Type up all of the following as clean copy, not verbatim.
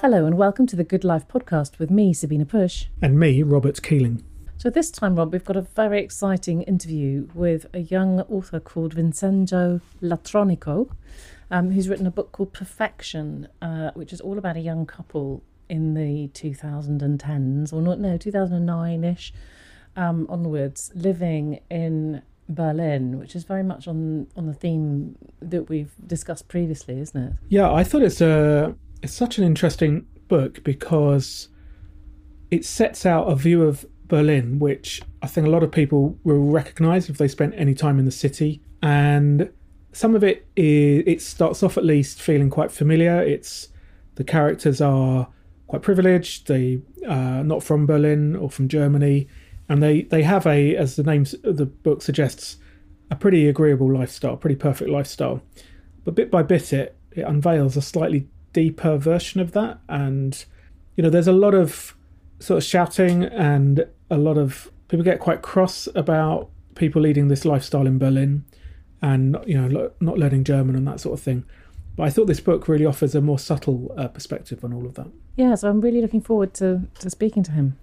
Hello and welcome to the Good Life podcast with me, Sabina Push. And me, Robert Keeling. So this time, Rob, we've got a very exciting interview with a young author called Vincenzo Latronico, who's written a book called Perfection, which is all about a young couple in the 2010s, or not, no, 2009-ish onwards, living in Berlin, which is very much on the theme that we've discussed previously, isn't it? Yeah, I thought it's such an interesting book because it sets out a view of Berlin, which I think a lot of people will recognise if they spent any time in the city. And some of it starts off at least feeling quite familiar. The characters are quite privileged. They are not from Berlin or from Germany. And they have as the name of the book suggests, a pretty agreeable lifestyle, pretty perfect lifestyle. But bit by bit, it unveils a slightly deeper version of that. And, there's a lot of sort of shouting, and a lot of people get quite cross about people leading this lifestyle in Berlin and, not learning German and that sort of thing. But I thought this book really offers a more subtle perspective on all of that. Yeah, so I'm really looking forward to speaking to him.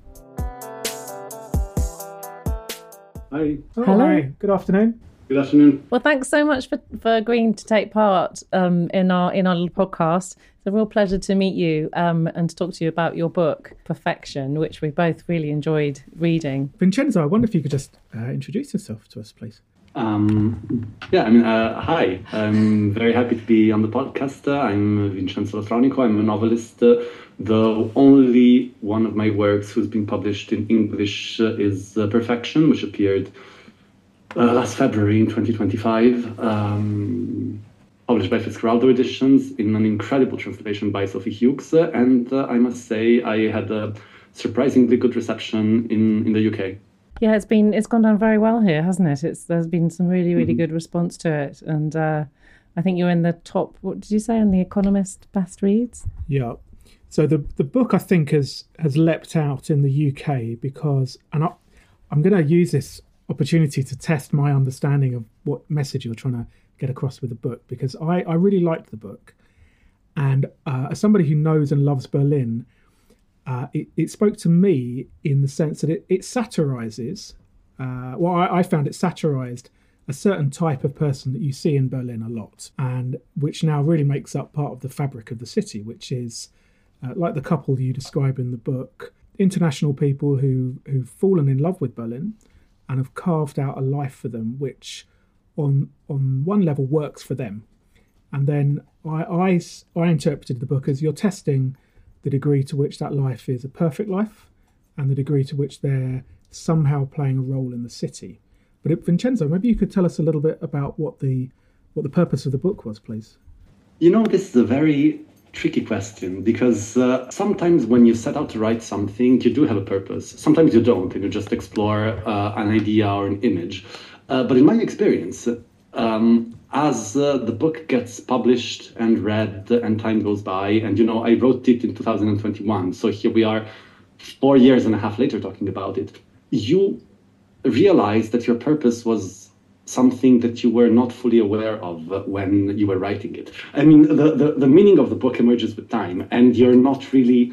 Hi. Oh, hello. Hi. Good afternoon. Good afternoon. Well, thanks so much for agreeing to take part in our little podcast. It's a real pleasure to meet you and to talk to you about your book, Perfection, which we both really enjoyed reading. Vincenzo, I wonder if you could just introduce yourself to us, please. Hi. I'm very happy to be on the podcast. I'm Vincenzo Latronico. I'm a novelist. The only one of my works who's been published in English is Perfection, which appeared last February in 2025, published by Fitzcarraldo Editions in an incredible translation by Sophie Hughes. And I must say, I had a surprisingly good reception in the UK. Yeah, it's gone down very well here, hasn't it? There's been some really, really good response to it. And I think you're in the top, what did you say, on The Economist best reads? Yeah. So the book, I think, has leapt out in the UK because, and I'm going to use this opportunity to test my understanding of what message you're trying to get across with the book, because I really liked the book. And as somebody who knows and loves Berlin, it spoke to me in the sense that it satirises, I found it satirised a certain type of person that you see in Berlin a lot, and which now really makes up part of the fabric of the city, which is like the couple you describe in the book, international people who've fallen in love with Berlin and have carved out a life for them, which on one level works for them. And then I interpreted the book as you're testing the degree to which that life is a perfect life and the degree to which they're somehow playing a role in the city. But Vincenzo, maybe you could tell us a little bit about what the purpose of the book was, please. This is a very tricky question, because sometimes when you set out to write something, you do have a purpose. Sometimes you don't, and you just explore an idea or an image. But in my experience, as the book gets published and read and time goes by, and I wrote it in 2021, so here we are 4 years and a half later talking about it, you realize that your purpose was something that you were not fully aware of when you were writing it. I mean, the meaning of the book emerges with time, and you're not really...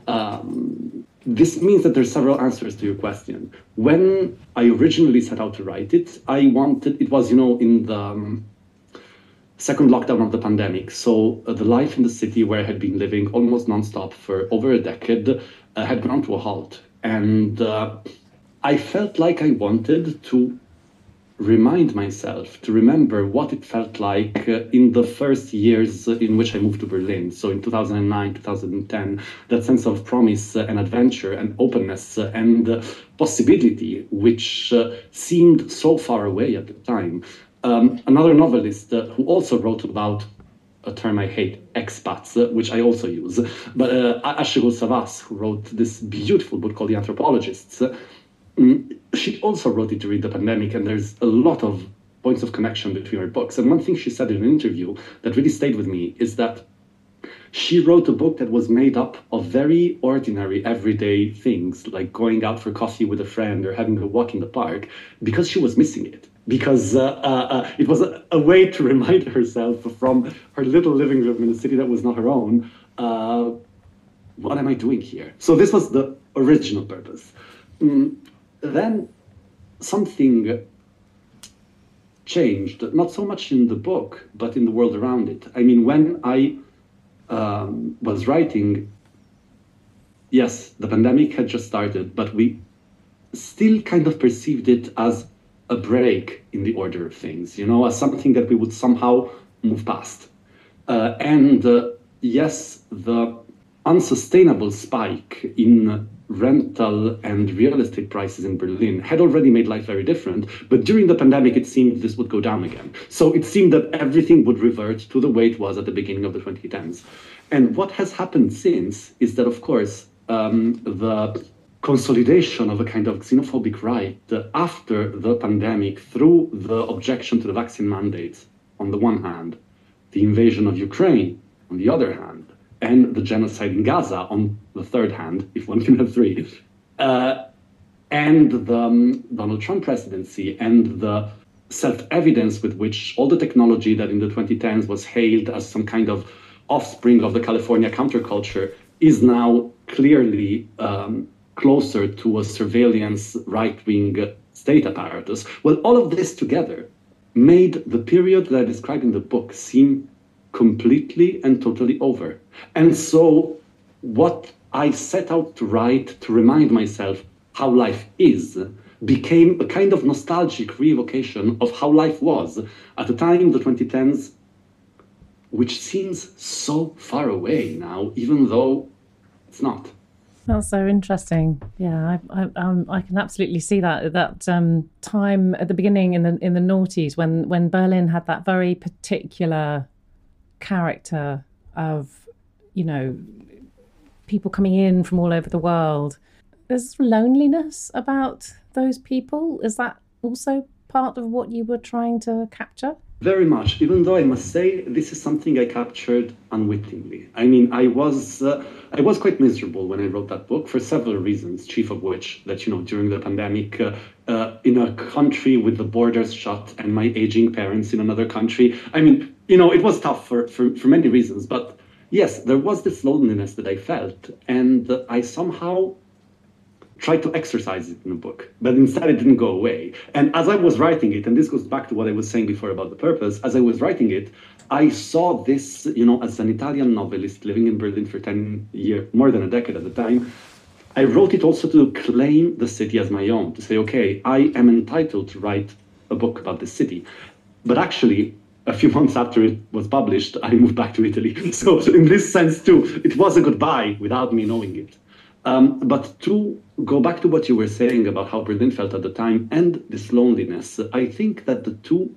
this means that there's several answers to your question. When I originally set out to write it, it was, in the second lockdown of the pandemic. So the life in the city where I had been living almost nonstop for over a decade had ground to a halt. And I felt like I wanted to remind myself, to remember what it felt like in the first years in which I moved to Berlin. So in 2009, 2010, that sense of promise and adventure and openness and possibility, which seemed so far away at the time. Another novelist who also wrote about a term I hate, expats, which I also use, but Achille Savas, who wrote this beautiful book called The Anthropologists, she also wrote it during the pandemic, and there's a lot of points of connection between her books. And one thing she said in an interview that really stayed with me is that she wrote a book that was made up of very ordinary, everyday things, like going out for coffee with a friend or having a walk in the park, because she was missing it. Because it was a way to remind herself from her little living room in a city that was not her own, what am I doing here? So this was the original purpose. Then something changed, not so much in the book, but in the world around it. I mean, when I was writing, yes, the pandemic had just started, but we still kind of perceived it as a break in the order of things, you know, as something that we would somehow move past. Yes, the unsustainable spike in rental and real estate prices in Berlin had already made life very different, but during the pandemic, it seemed this would go down again. So it seemed that everything would revert to the way it was at the beginning of the 2010s. And what has happened since is that, of course, the consolidation of a kind of xenophobic right after the pandemic through the objection to the vaccine mandates, on the one hand, the invasion of Ukraine, on the other hand, and the genocide in Gaza, on the third hand, if one can have three, and the Donald Trump presidency, and the self-evidence with which all the technology that in the 2010s was hailed as some kind of offspring of the California counterculture is now clearly closer to a surveillance right-wing state apparatus. Well, all of this together made the period that I describe in the book seem completely and totally over. And so what I set out to write to remind myself how life is became a kind of nostalgic reevocation of how life was at the time, the 2010s, which seems so far away now, even though it's not. That's so interesting. Yeah, I can absolutely see that time at the beginning in the noughties when Berlin had that very particular character of, you know, people coming in from all over the world. There's loneliness about those people. Is that also part of what you were trying to capture? Very much, even though I must say this is something I captured unwittingly. I mean, I was quite miserable when I wrote that book for several reasons, chief of which that, you know, during the pandemic, in a country with the borders shut and my aging parents in another country, I mean, you know, it was tough for many reasons. But yes, there was this loneliness that I felt, and I somehow tried to exercise it in the book, but instead it didn't go away. And as I was writing it, and this goes back to what I was saying before about the purpose, as I was writing it, I saw this, you know, as an Italian novelist living in Berlin for 10 years, more than a decade at the time, I wrote it also to claim the city as my own, to say, okay, I am entitled to write a book about this city. But actually, a few months after it was published, I moved back to Italy. So in this sense too, it was a goodbye without me knowing it. But to go back to what you were saying about how Berlin felt at the time and this loneliness, I think that the two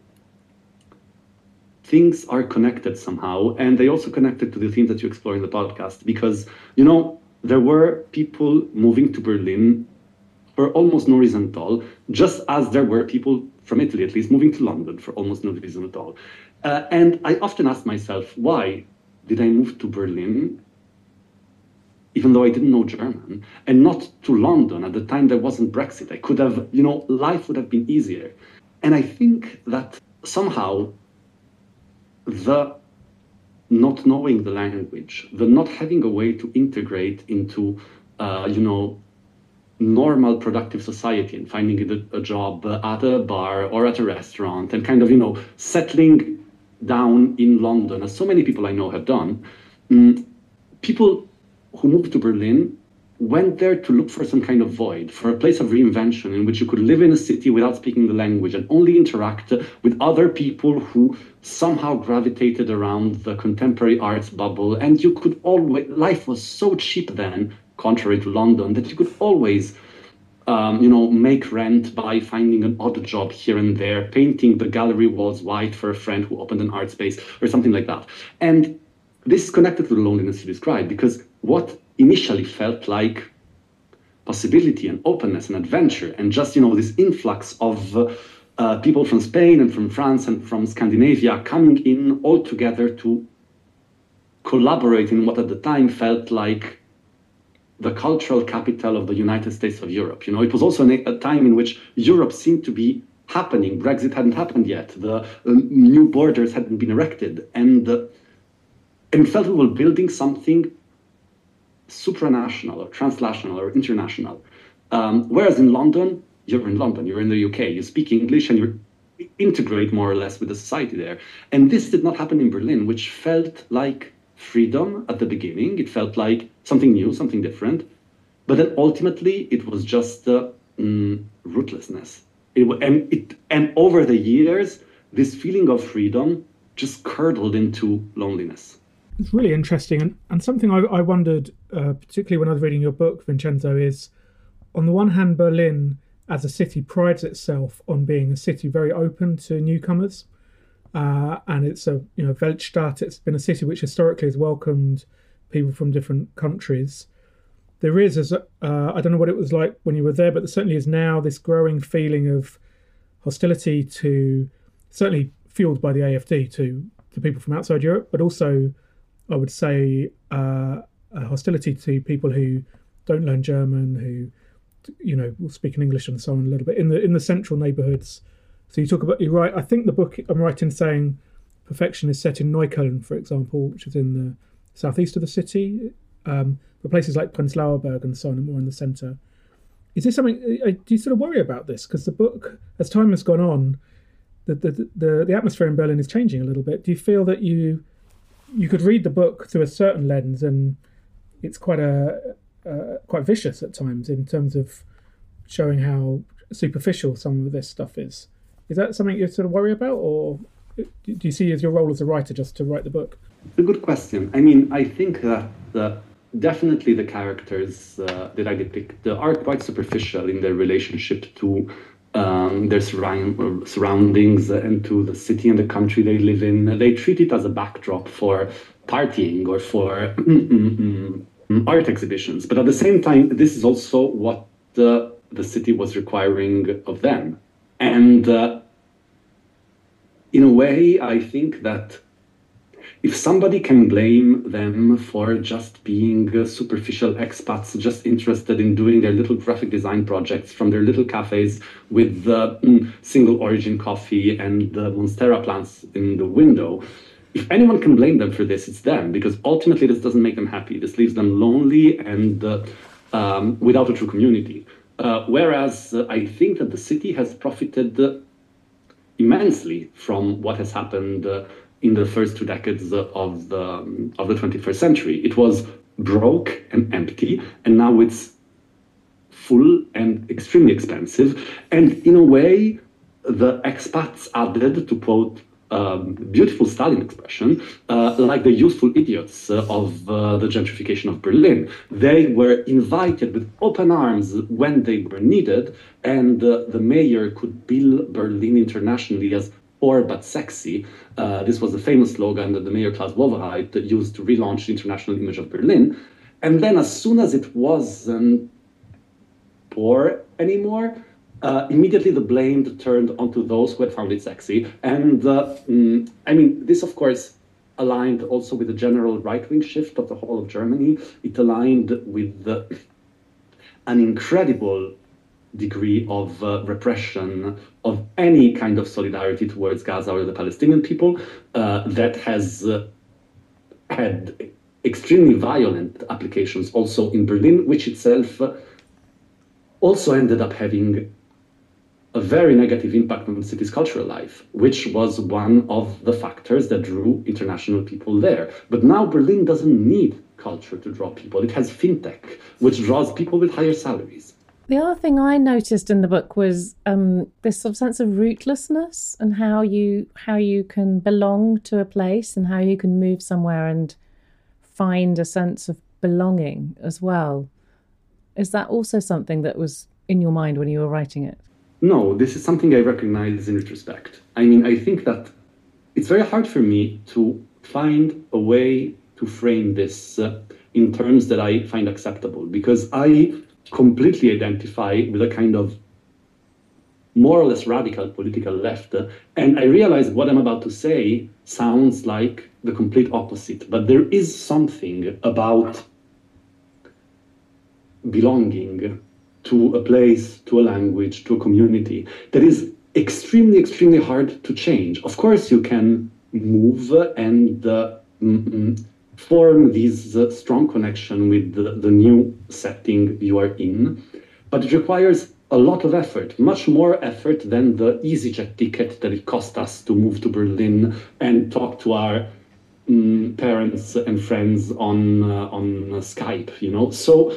things are connected somehow, and they also connected to the themes that you explore in the podcast, because, you know, there were people moving to Berlin for almost no reason at all, just as there were people from Italy, at least, moving to London for almost no reason at all. And I often ask myself, why did I move to Berlin even though I didn't know German, and not to London? At the time there wasn't Brexit. I could have, you know, life would have been easier. And I think that somehow the not knowing the language, the not having a way to integrate into, you know, normal productive society and finding a job at a bar or at a restaurant and kind of, you know, settling down in London, as so many people I know have done, people who moved to Berlin went there to look for some kind of void, for a place of reinvention in which you could live in a city without speaking the language and only interact with other people who somehow gravitated around the contemporary arts bubble. And you could always, life was so cheap then, contrary to London, that you could always, you know, make rent by finding an odd job here and there, painting the gallery walls white for a friend who opened an art space or something like that. And this is connected to the loneliness you described, because what initially felt like possibility and openness and adventure and just, you know, this influx of people from Spain and from France and from Scandinavia coming in all together to collaborate in what at the time felt like the cultural capital of the United States of Europe. You know, it was also a time in which Europe seemed to be happening. Brexit hadn't happened yet. The new borders hadn't been erected. And it felt we were building something supranational or translational or international. Whereas in London, you're in the UK, you speak English and you integrate more or less with the society there. And this did not happen in Berlin, which felt like freedom at the beginning. It felt like something new, something different. But then ultimately, it was just rootlessness. And over the years, this feeling of freedom just curdled into loneliness. It's really interesting. And something I wondered, particularly when I was reading your book, Vincenzo, is on the one hand, Berlin as a city prides itself on being a city very open to newcomers. And it's a Weltstadt. It's been a city which historically has welcomed people from different countries. There is, I don't know what it was like when you were there, but there certainly is now this growing feeling of hostility to, certainly fueled by the AfD, to people from outside Europe, but also, I would say, hostility to people who don't learn German, who will speak in English and so on a little bit in the central neighbourhoods. So you talk about, you're right. I think the book, I'm right in saying, Perfection is set in Neukölln, for example, which is in the southeast of the city. But places like Prenzlauer Berg and so on are more in the centre. Is this something? Do you sort of worry about this? Because the book, as time has gone on, the atmosphere in Berlin is changing a little bit. Do you feel that you could read the book through a certain lens and it's quite vicious at times in terms of showing how superficial some of this stuff is? Is that something you sort of worry about, or do you see as your role as a writer just to write the book? It's a good question. I mean, I think that definitely the characters that I depict are quite superficial in their relationship to their surroundings and to the city and the country they live in. They treat it as a backdrop for partying or for art exhibitions. But at the same time, this is also what the city was requiring of them. And in a way, I think that if somebody can blame them for just being superficial expats, just interested in doing their little graphic design projects from their little cafes with the single origin coffee and the Monstera plants in the window, if anyone can blame them for this, it's them, because ultimately this doesn't make them happy. This leaves them lonely and without a true community. Whereas I think that the city has profited immensely from what has happened in the first 2 decades of the 21st century. It was broke and empty, and now it's full and extremely expensive. And in a way, the expats added, to quote beautiful Stalin expression, like the useful idiots of the gentrification of Berlin. They were invited with open arms when they were needed, and the mayor could bill Berlin internationally as poor but sexy. This was a famous slogan that the mayor Klaus Wowereit used to relaunch the international image of Berlin. And then as soon as it wasn't poor anymore, immediately the blame turned onto those who had found it sexy. And I mean, this, of course, aligned also with the general right-wing shift of the whole of Germany. It aligned with an incredible degree of repression of any kind of solidarity towards Gaza or the Palestinian people that has had extremely violent applications also in Berlin, which itself also ended up having a very negative impact on the city's cultural life, which was one of the factors that drew international people there. But now Berlin doesn't need culture to draw people. It has fintech, which draws people with higher salaries. The other thing I noticed in the book was this sort of sense of rootlessness and how you can belong to a place and how you can move somewhere and find a sense of belonging as well. Is that also something that was in your mind when you were writing it? No, this is something I recognize in retrospect. I mean, I think that it's very hard for me to find a way to frame this in terms that I find acceptable, because I completely identify with a kind of more or less radical political left. And I realize what I'm about to say sounds like the complete opposite, but there is something about belonging to a place, to a language, to a community that is extremely, extremely hard to change. Of course, you can move and form this strong connection with the new setting you are in. But it requires a lot of effort, much more effort than the EasyJet ticket that it cost us to move to Berlin and talk to our parents and friends on Skype, you know. So,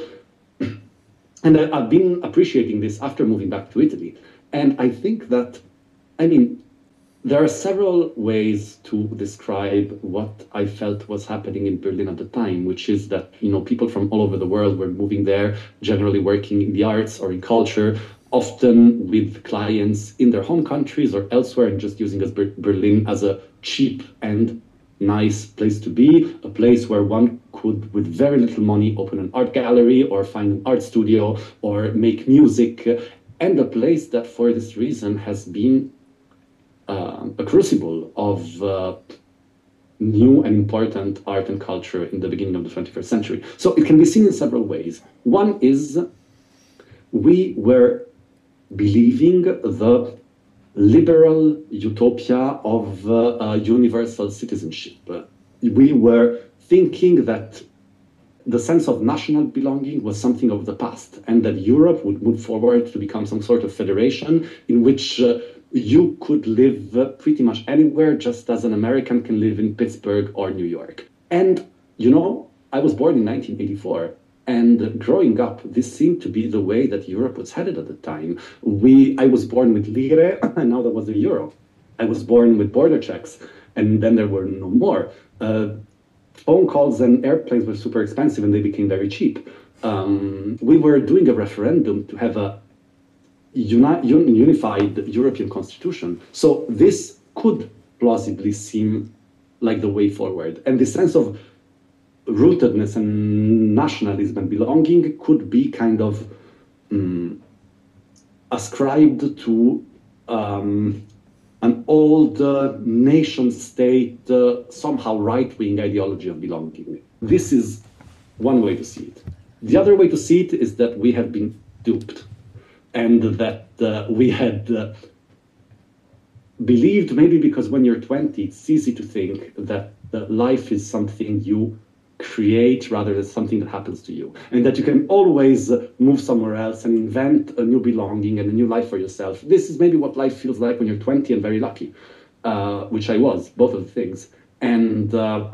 and I've been appreciating this after moving back to Italy. And I think that, I mean, there are several ways to describe what I felt was happening in Berlin at the time, which is that, you know, people from all over the world were moving there, generally working in the arts or in culture, often with clients in their home countries or elsewhere, and just using Berlin as a cheap and nice place to be, a place where one could, with very little money, open an art gallery or find an art studio or make music, and a place that for this reason has been a crucible of new and important art and culture in the beginning of the 21st century. So it can be seen in several ways. One is we were believing the liberal utopia of universal citizenship. We were thinking that the sense of national belonging was something of the past, and that Europe would move forward to become some sort of federation in which you could live pretty much anywhere, just as an American can live in Pittsburgh or New York. And, you know, I was born in 1984. And growing up, this seemed to be the way that Europe was headed at the time. I was born with lire, and now there was a euro. I was born with border checks, and then there were no more. Phone calls and airplanes were super expensive, and they became very cheap. We were doing a referendum to have a unified European constitution. So this could plausibly seem like the way forward. And the sense of rootedness and nationalism and belonging could be kind of ascribed to an old nation-state, somehow right-wing ideology of belonging. This is one way to see it. The other way to see it is that we have been duped, and that we had believed, maybe because when you're 20, it's easy to think that life is something you create rather than something that happens to you, and that you can always move somewhere else and invent a new belonging and a new life for yourself. This is maybe what life feels like when you're 20 and very lucky, which I was, both of the things. And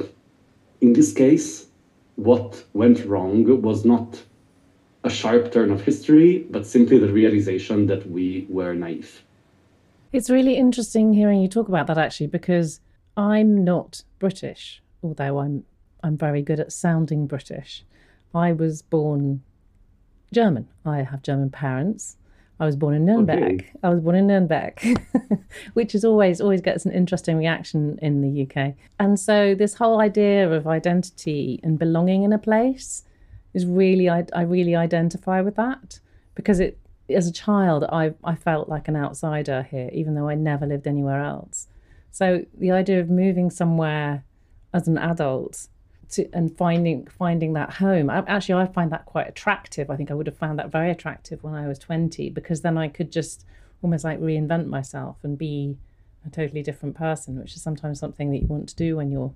in this case, what went wrong was not a sharp turn of history, but simply the realization that we were naive. It's really interesting hearing you talk about that, actually, because I'm not British, although I'm very good at sounding British. I was born German. I have German parents. I was born in Nuremberg. Okay. I was born in Nuremberg, which is always gets an interesting reaction in the UK. And so this whole idea of identity and belonging in a place is really, I really identify with that, because as a child, I felt like an outsider here, even though I never lived anywhere else. So the idea of moving somewhere as an adult and finding that home, I find that quite attractive. I think I would have found that very attractive when I was 20, because then I could just almost like reinvent myself and be a totally different person, which is sometimes something that you want to do when you're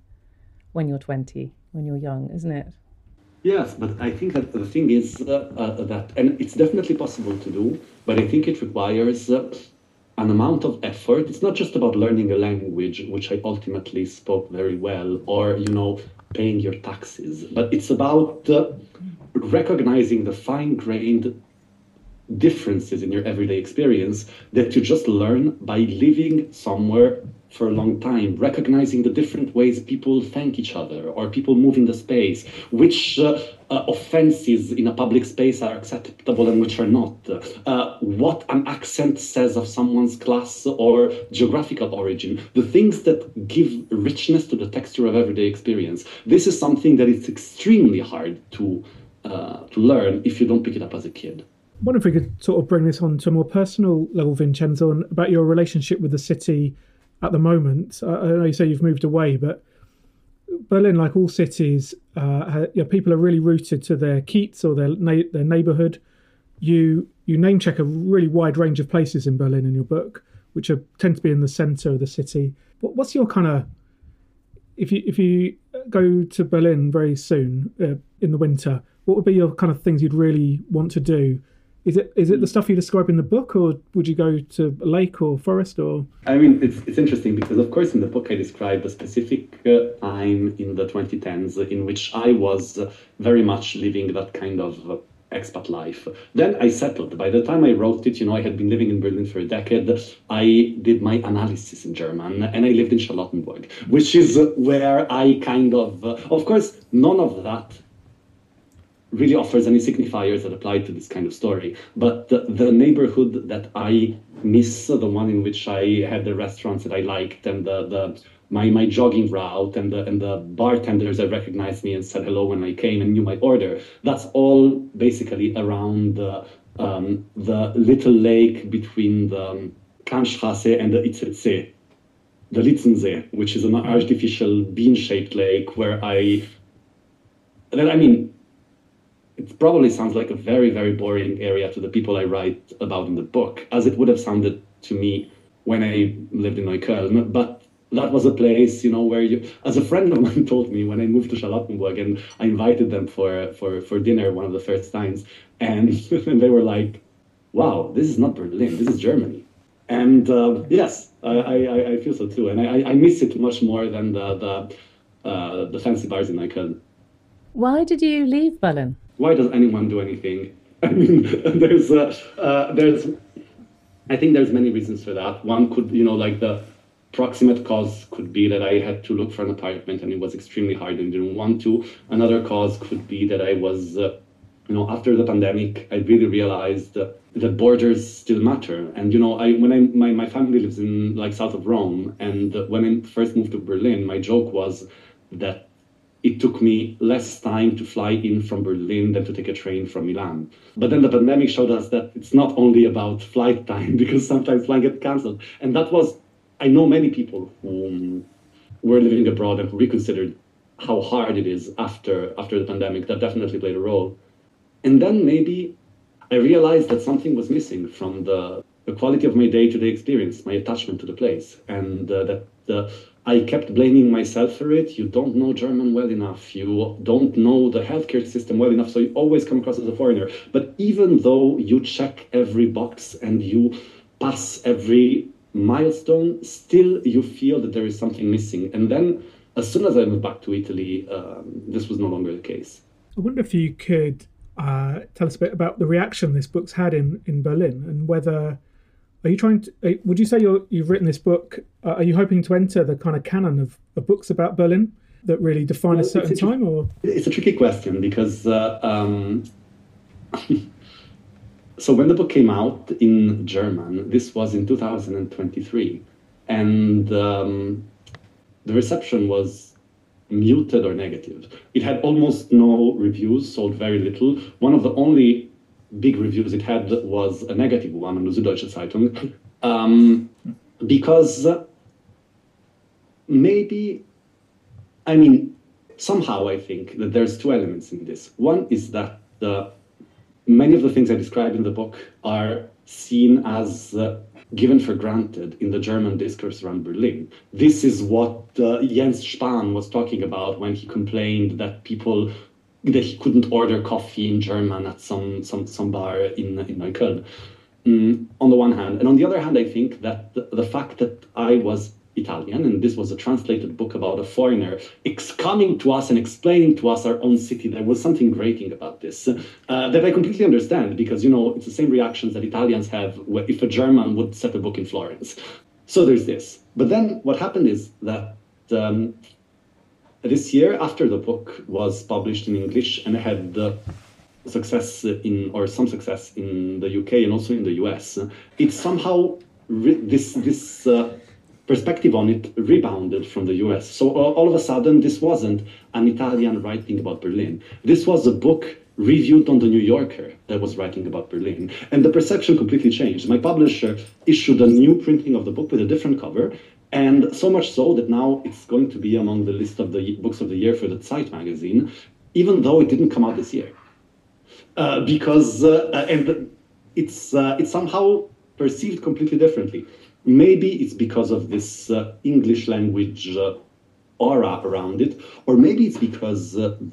20, when you're young, isn't it? Yes, but I think that the thing is that, and it's definitely possible to do, but I think it requires an amount of effort. It's not just about learning a language, which I ultimately spoke very well, or, paying your taxes, but it's about recognizing the fine-grained differences in your everyday experience that you just learn by living somewhere for a long time, recognizing the different ways people thank each other or people move in the space, which offenses in a public space are acceptable and which are not, what an accent says of someone's class or geographical origin, the things that give richness to the texture of everyday experience. This is something that is extremely hard to learn if you don't pick it up as a kid. I wonder if we could sort of bring this on to a more personal level, Vincenzo, and about your relationship with the city at the moment. I know you say you've moved away, but Berlin, like all cities, people are really rooted to their kiez or their neighbourhood. You name check a really wide range of places in Berlin in your book, which tend to be in the centre of the city. What's your kind of if you go to Berlin very soon in the winter, what would be your kind of things you'd really want to do? Is it the stuff you describe in the book, or would you go to a lake or forest? Or I mean, it's interesting because, of course, in the book I describe a specific time in the 2010s in which I was very much living that kind of expat life. Then I settled. By the time I wrote it, I had been living in Berlin for a decade. I did my analysis in German, and I lived in Charlottenburg, which is where I kind of course, none of that really offers any signifiers that apply to this kind of story. But the neighborhood that I miss, the one in which I had the restaurants that I liked, and my jogging route, and the bartenders that recognized me and said hello when I came and knew my order, that's all basically around the little lake between the Kantstraße and the Itzelsee, the Litzensee, which is an artificial bean-shaped lake where it probably sounds like a very, very boring area to the people I write about in the book, as it would have sounded to me when I lived in Neukölln. But that was a place, where as a friend of mine told me when I moved to Charlottenburg, and I invited them for dinner one of the first times, and they were like, wow, this is not Berlin, this is Germany. And yes, I feel so too. And I miss it much more than the fancy bars in Neukölln. Why did you leave Berlin? Why does anyone do anything? I mean, I think there's many reasons for that. One could, like the proximate cause could be that I had to look for an apartment and it was extremely hard and didn't want to. Another cause could be that I was, after the pandemic, I really realized that borders still matter. And, my family lives in south of Rome. And when I first moved to Berlin, my joke was that it took me less time to fly in from Berlin than to take a train from Milan. But then the pandemic showed us that it's not only about flight time, because sometimes flight gets canceled. And I know many people who were living abroad and who reconsidered how hard it is after the pandemic. That definitely played a role. And then maybe I realized that something was missing from the quality of my day-to-day experience, my attachment to the place, and I kept blaming myself for it. You don't know German well enough. You don't know the healthcare system well enough, so you always come across as a foreigner. But even though you check every box and you pass every milestone, still you feel that there is something missing. And then, as soon as I moved back to Italy, this was no longer the case. I wonder if you could tell us a bit about the reaction this book's had in Berlin, and whether... Are you trying to? Would you say you've written this book? Are you hoping to enter the kind of canon of books about Berlin that really define a certain time? Or it's a tricky question because so when the book came out in German, this was in 2023, and the reception was muted or negative. It had almost no reviews, sold very little. One of the only big reviews it had was a negative one on the Süddeutsche Zeitung, because somehow I think that there's two elements in this. One is that many of the things I describe in the book are seen as given for granted in the German discourse around Berlin. This is what Jens Spahn was talking about when he complained that he couldn't order coffee in German at some bar in Neukölln, on the one hand. And on the other hand, I think that the fact that I was Italian, and this was a translated book about a foreigner coming to us and explaining to us our own city, there was something grating about this that I completely understand, because, it's the same reactions that Italians have if a German would set a book in Florence. So there's this. But then what happened is that this year, after the book was published in English and had some success in the UK and also in the US, it somehow this perspective on it rebounded from the US. So all of a sudden, this wasn't an Italian writing about Berlin. This was a book reviewed on the New Yorker that was writing about Berlin, and the perception completely changed. My publisher issued a new printing of the book with a different cover. And so much so that now it's going to be among the list of the books of the year for the Zeit magazine, even though it didn't come out this year. Because it's somehow perceived completely differently. Maybe it's because of this English language aura around it, or maybe it's because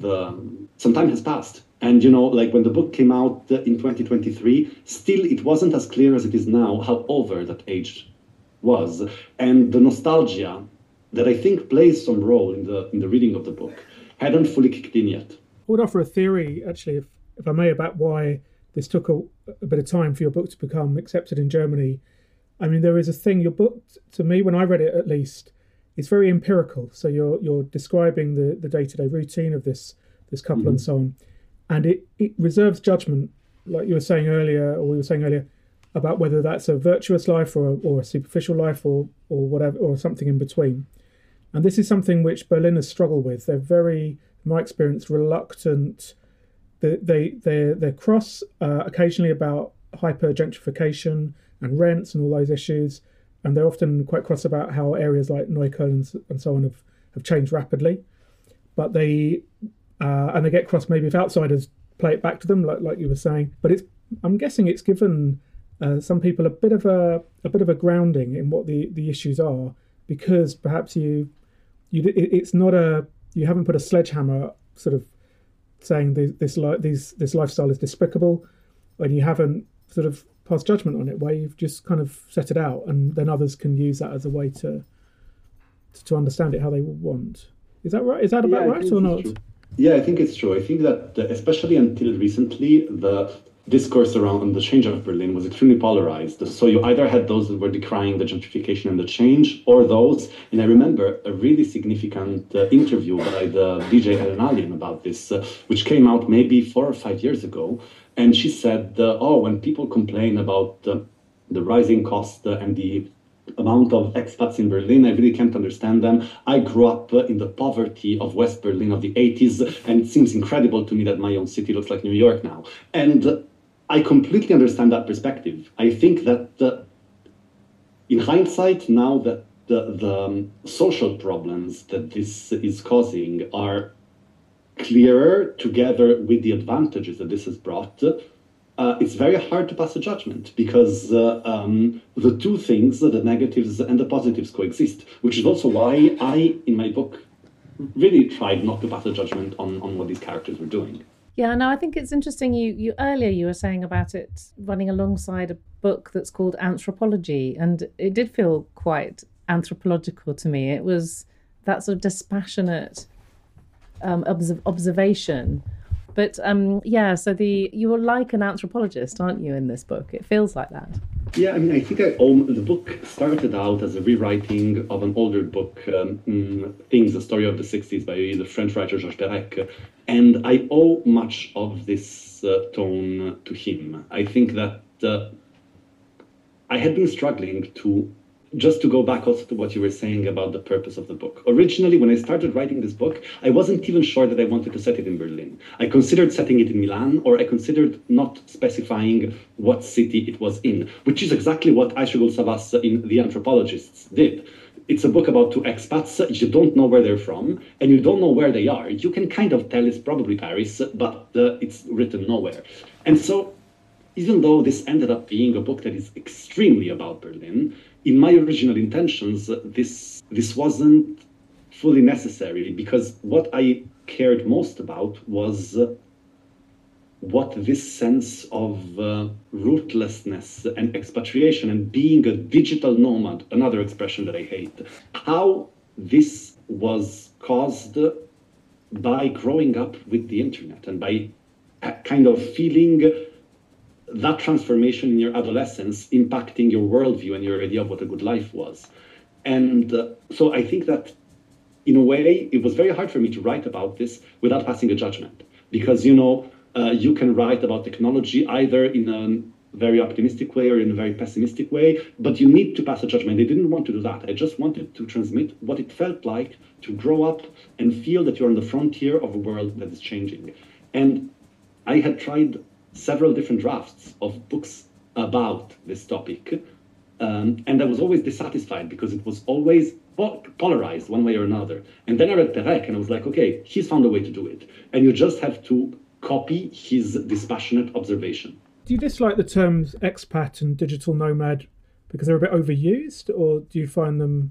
some time has passed. And, like when the book came out in 2023, still it wasn't as clear as it is now how over that age was. And the nostalgia that I think plays some role in the reading of the book hadn't fully kicked in yet. I would offer a theory, actually, if I may, about why this took a bit of time for your book to become accepted in Germany. I mean, there is a thing, your book, to me, when I read it at least, it's very empirical. So you're describing the day-to-day routine of this couple and so on. And it reserves judgment, like you were saying earlier, or we were saying earlier, about whether that's a virtuous life or a superficial life or whatever, or something in between. And this is something which Berliners struggle with. They're very, in my experience, reluctant. They're cross occasionally about hyper-gentrification and rents and all those issues. And they're often quite cross about how areas like Neukölln and so on have changed rapidly. But they get cross maybe if outsiders play it back to them, like you were saying. But I'm guessing it's given some people a bit of a grounding in what the issues are, because perhaps it's not you haven't put a sledgehammer sort of saying this lifestyle is despicable, and you haven't sort of passed judgment on it, where you've just kind of set it out, and then others can use that as a way to understand it how they want. Is that right? Is that about right or not? Yeah, I think it's true. I think that especially until recently, the discourse around the change of Berlin was extremely polarized. So you either had those that were decrying the gentrification and the change, or those, and I remember a really significant interview by the DJ Ellen Allien about this, which came out maybe 4 or 5 years ago. And she said, when people complain about the rising cost and the amount of expats in Berlin, I really can't understand them. I grew up in the poverty of West Berlin of the 80s, and it seems incredible to me that my own city looks like New York now. And I completely understand that perspective. I think that in hindsight, now that the social problems that this is causing are clearer together with the advantages that this has brought, it's very hard to pass a judgment, because the two things, the negatives and the positives, coexist, which is also why I, in my book, really tried not to pass a judgment on what these characters were doing. Yeah, no, I think it's interesting. You earlier you were saying about it running alongside a book that's called Anthropology, and it did feel quite anthropological to me. It was that sort of dispassionate observation. But so you're like an anthropologist, aren't you, in this book? It feels like that. Yeah, I mean, I think the book started out as a rewriting of an older book, Things, the Story of the 60s, by the French writer Georges Perec. And I owe much of this tone to him. I think that I had been struggling just to go back also to what you were saying about the purpose of the book. Originally, when I started writing this book, I wasn't even sure that I wanted to set it in Berlin. I considered setting it in Milan, or I considered not specifying what city it was in, which is exactly what Ayşegül Savas in The Anthropologists did. It's a book about two expats. You don't know where they're from, and you don't know where they are. You can kind of tell it's probably Paris, but it's written nowhere. And so, even though this ended up being a book that is extremely about Berlin, in my original intentions, this wasn't fully necessary, because what I cared most about was what this sense of rootlessness and expatriation and being a digital nomad, another expression that I hate, how this was caused by growing up with the internet and by kind of feeling that transformation in your adolescence impacting your worldview and your idea of what a good life was. And so I think that, in a way, it was very hard for me to write about this without passing a judgment. Because, you can write about technology either in a very optimistic way or in a very pessimistic way, but you need to pass a judgment. I didn't want to do that. I just wanted to transmit what it felt like to grow up and feel that you're on the frontier of a world that is changing. And I had tried several different drafts of books about this topic, and I was always dissatisfied because it was always polarized one way or another. And then I read Perec and I was like, okay, he's found a way to do it. And you just have to copy his dispassionate observation. Do you dislike the terms expat and digital nomad because they're a bit overused, or do you find them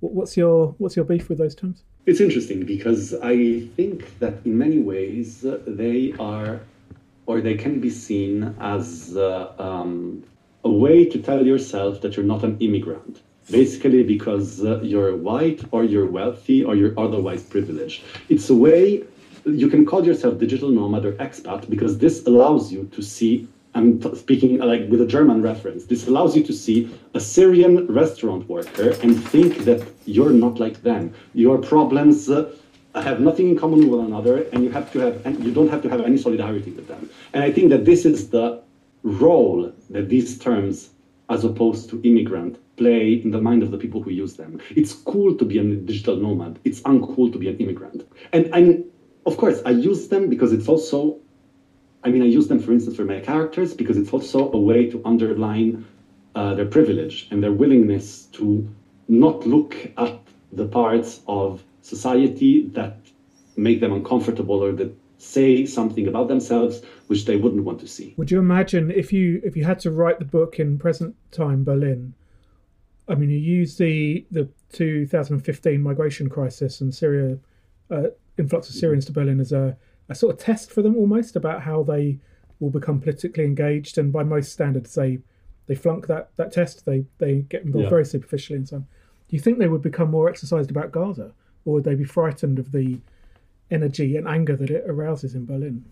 What's your beef with those terms? It's interesting because I think that in many ways they are, or they can be seen as a way to tell yourself that you're not an immigrant. Basically, because you're white or you're wealthy or you're otherwise privileged. It's a way you can call yourself digital nomad or expat because this allows you to see, I'm speaking like with a German reference, this allows you to see a Syrian restaurant worker and think that you're not like them. Your problems have nothing in common with one another, and you don't have to have any solidarity with them. And I think that this is the role that these terms, as opposed to immigrant, play in the mind of the people who use them. It's cool to be a digital nomad. It's uncool to be an immigrant. And of course, I use them because it's also, I use them, for instance, for my characters, because it's also a way to underline their privilege and their willingness to not look at the parts of society that make them uncomfortable or that say something about themselves which they wouldn't want to see. Would you imagine if you had to write the book in present time Berlin? You use the 2015 migration crisis and Syria, influx of Syrians to Berlin as a sort of test for them almost about how they will become politically engaged, and by most standards they flunk that test. They get involved very superficially and so on. Do you think they would become more exercised about Gaza, or would they be frightened of the energy and anger that it arouses in Berlin?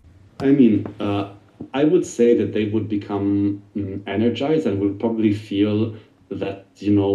I would say that they would become energized and would probably feel that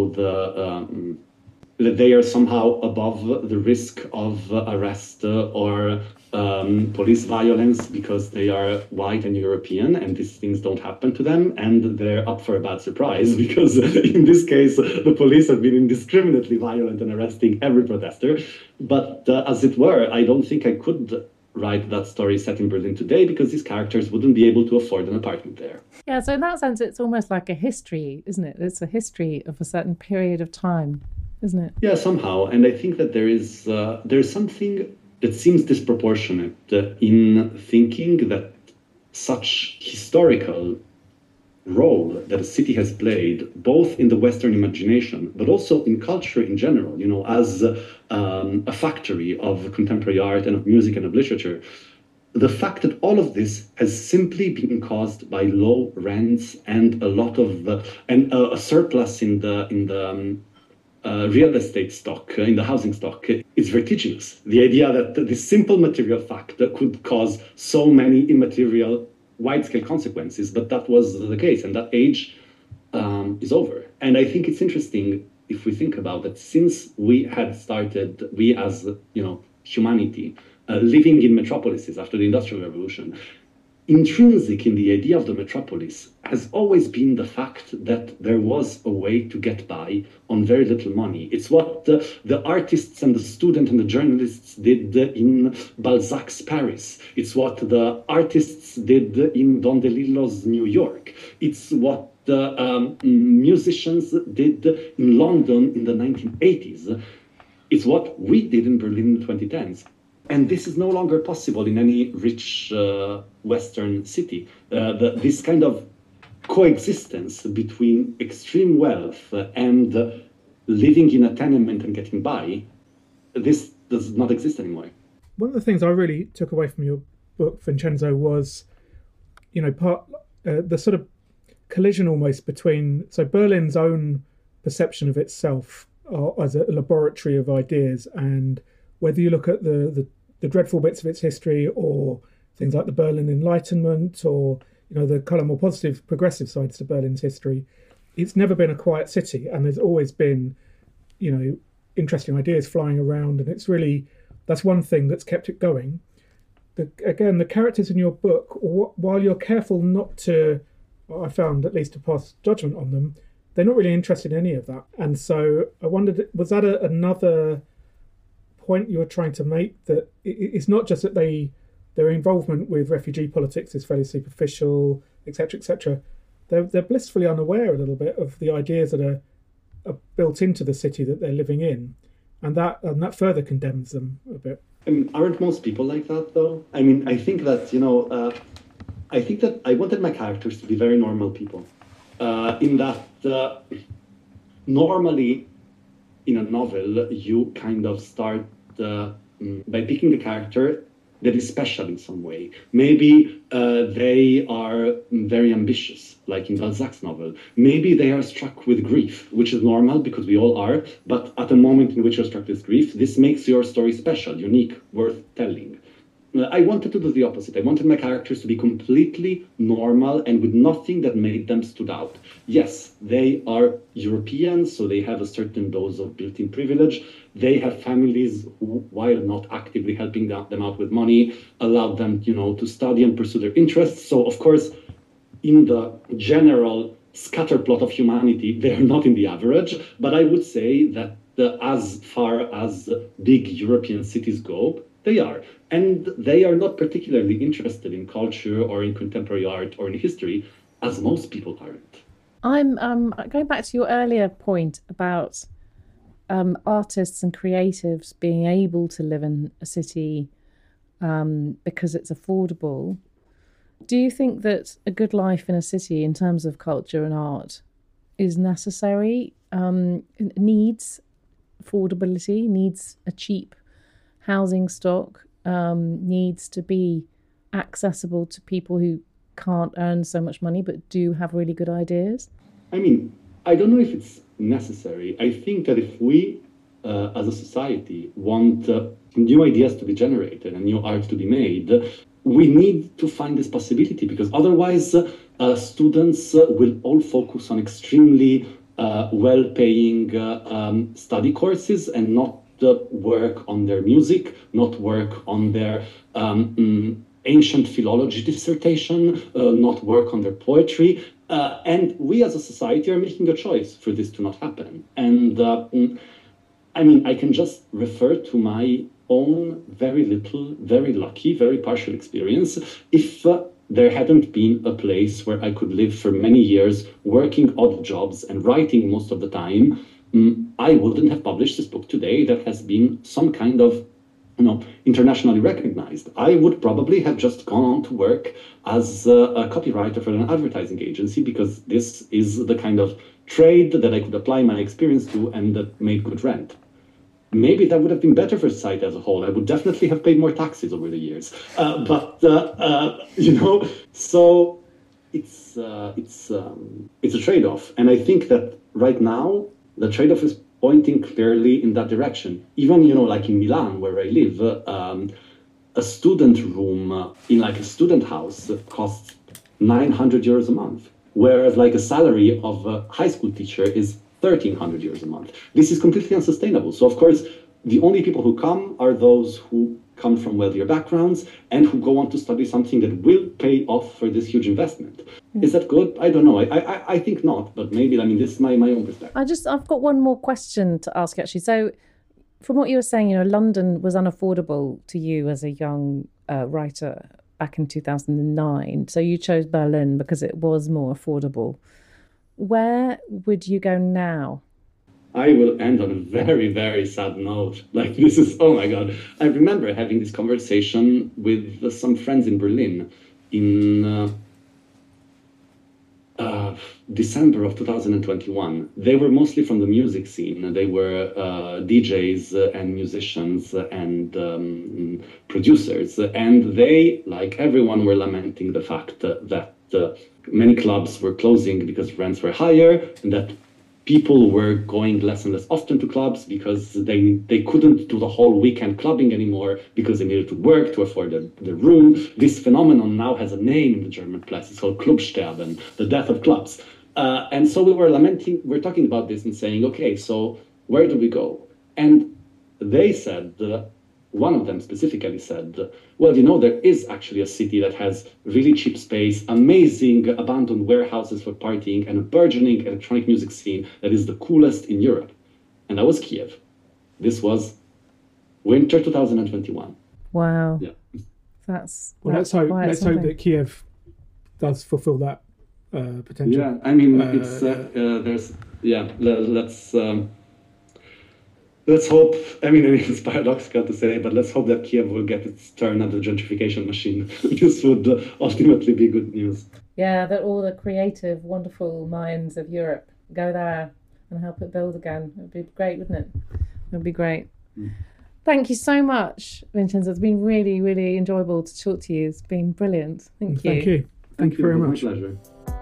that they are somehow above the risk of arrest or police violence because they are white and European, and these things don't happen to them, and they're up for a bad surprise because in this case the police have been indiscriminately violent and arresting every protester. But as it were, I don't think I could write that story set in Berlin today because these characters wouldn't be able to afford an apartment there. Yeah, so in that sense it's almost like a history, isn't it? It's a history of a certain period of time, isn't it? Yeah, somehow. And I think that there's something that seems disproportionate in thinking that such historical role that a city has played, both in the Western imagination, but also in culture in general, as a factory of contemporary art and of music and of literature. The fact that all of this has simply been caused by low rents and a lot of and a surplus in the real estate stock, in the housing stock, it's vertiginous. The idea that this simple material fact could cause so many immaterial, wide-scale consequences, but that was the case, and that age is over. And I think it's interesting if we think about that, since we as humanity, living in metropolises after the Industrial Revolution, intrinsic in the idea of the metropolis has always been the fact that there was a way to get by on very little money. It's what the artists and the students and the journalists did in Balzac's Paris. It's what the artists did in Don DeLillo's New York. It's what the musicians did in London in the 1980s. It's what we did in Berlin in the 2010s. And this is no longer possible in any rich Western city. This kind of coexistence between extreme wealth and living in a tenement and getting by, this does not exist anymore. One of the things I really took away from your book, Vincenzo, was, the sort of collision almost between Berlin's own perception of itself as a laboratory of ideas, and whether you look at the dreadful bits of its history or things like the Berlin Enlightenment or the kind of more positive, progressive sides to Berlin's history, it's never been a quiet city, and there's always been, interesting ideas flying around, and that's one thing that's kept it going. The characters in your book, while you're careful not to, I found at least, to pass judgment on them, they're not really interested in any of that. And so I wondered, was that another point you were trying to make, that it's not just that their involvement with refugee politics is fairly superficial, etc., etc. They're blissfully unaware a little bit of the ideas that are built into the city that they're living in, and that further condemns them a bit. Aren't most people like that, though? I think that I think that I wanted my characters to be very normal people, in that normally in a novel, you kind of start by picking a character that is special in some way. Maybe they are very ambitious, like in Balzac's novel. Maybe they are struck with grief, which is normal because we all are. But at the moment in which you're struck with grief, this makes your story special, unique, worth telling. I wanted to do the opposite. I wanted my characters to be completely normal and with nothing that made them stood out. Yes, they are Europeans, so they have a certain dose of built-in privilege. They have families who, while not actively helping them out with money, allow them, to study and pursue their interests. So, of course, in the general scatterplot of humanity, they are not in the average. But I would say that as far as big European cities go, they are. And they are not particularly interested in culture or in contemporary art or in history, as most people aren't. I'm going back to your earlier point about artists and creatives being able to live in a city because it's affordable. Do you think that a good life in a city in terms of culture and art is necessary? Needs affordability, needs a cheap housing stock, needs to be accessible to people who can't earn so much money but do have really good ideas? I mean, I don't know if it's necessary. I think that if we, as a society, want new ideas to be generated and new art to be made, we need to find this possibility, because otherwise students will all focus on extremely well-paying study courses and not work on their music, not work on their ancient philology dissertation, not work on their poetry. And we as a society are making a choice for this to not happen. And I mean, I can just refer to my own very little, very lucky, very partial experience. If there hadn't been a place where I could live for many years, working odd jobs and writing most of the time, I wouldn't have published this book today that has been some kind of, internationally recognized. I would probably have just gone on to work as a copywriter for an advertising agency, because this is the kind of trade that I could apply my experience to and that made good rent. Maybe that would have been better for society as a whole. I would definitely have paid more taxes over the years. So it's a trade-off. And I think that right now, the trade-off is pointing clearly in that direction. Even, like in Milan, where I live, a student room in like a student house costs 900 euros a month, whereas like a salary of a high school teacher is 1,300 euros a month. This is completely unsustainable. So, of course, the only people who come are those who come from wealthier backgrounds and who go on to study something that will pay off for this huge investment. Is that good? I don't know. I think not, but maybe, this is my own perspective. I've got one more question to ask, actually. So from what you were saying, London was unaffordable to you as a young writer back in 2009. So you chose Berlin because it was more affordable. Where would you go now? I will end on a very, very sad note. This is, oh my God. I remember having this conversation with some friends in Berlin in December of 2021. They were mostly from the music scene. They were DJs and musicians and producers. And they, like everyone, were lamenting the fact that many clubs were closing because rents were higher, and that people were going less and less often to clubs because they couldn't do the whole weekend clubbing anymore because they needed to work to afford their room. This phenomenon now has a name in the German press. It's called Clubsterben, the death of clubs. And so we're talking about this and saying, okay, so where do we go? And they said, one of them specifically said, well, there is actually a city that has really cheap space, amazing abandoned warehouses for partying, and a burgeoning electronic music scene that is the coolest in Europe. And that was Kiev. This was winter 2021. Wow. Yeah. Let's hope that Kiev does fulfill that potential. Yeah, let's hope, it's paradoxical to say, but let's hope that Kiev will get its turn at the gentrification machine. This would ultimately be good news. Yeah, that all the creative, wonderful minds of Europe go there, and help it build again. It would be great, wouldn't it? It would be great. Thank you so much, Vincenzo. It's been really, really enjoyable to talk to you. It's been brilliant. Thank you. Thank you. Thank you very much. My pleasure.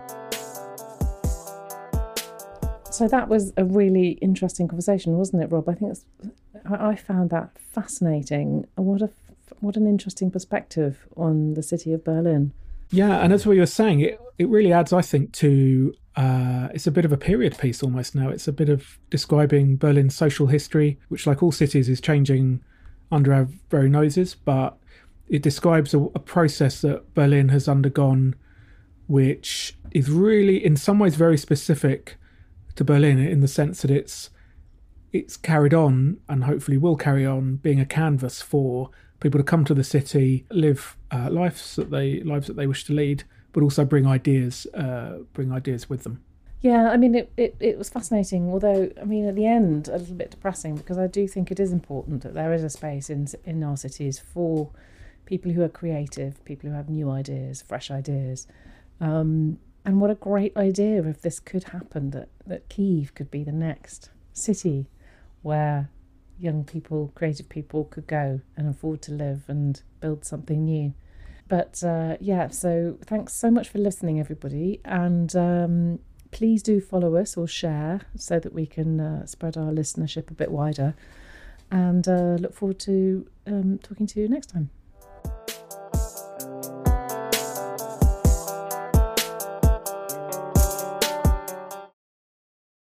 So that was a really interesting conversation, wasn't it, Rob? I found that fascinating. What an interesting perspective on the city of Berlin. Yeah, and as we were saying, it really adds, I think, to it's a bit of a period piece almost now. It's a bit of describing Berlin's social history, which, like all cities, is changing under our very noses. But it describes a process that Berlin has undergone, which is really, in some ways, very specific to Berlin, in the sense that it's carried on, and hopefully will carry on, being a canvas for people to come to the city, live lives that they wish to lead, but also bring ideas with them. Yeah, I mean, it was fascinating, although, I mean, at the end, a little bit depressing, because I do think it is important that there is a space in our cities for people who are creative, people who have new ideas, fresh ideas. And what a great idea if this could happen, that Kyiv could be the next city where young people, creative people could go and afford to live and build something new. But so thanks so much for listening, everybody. And please do follow us or share so that we can spread our listenership a bit wider. And look forward to talking to you next time.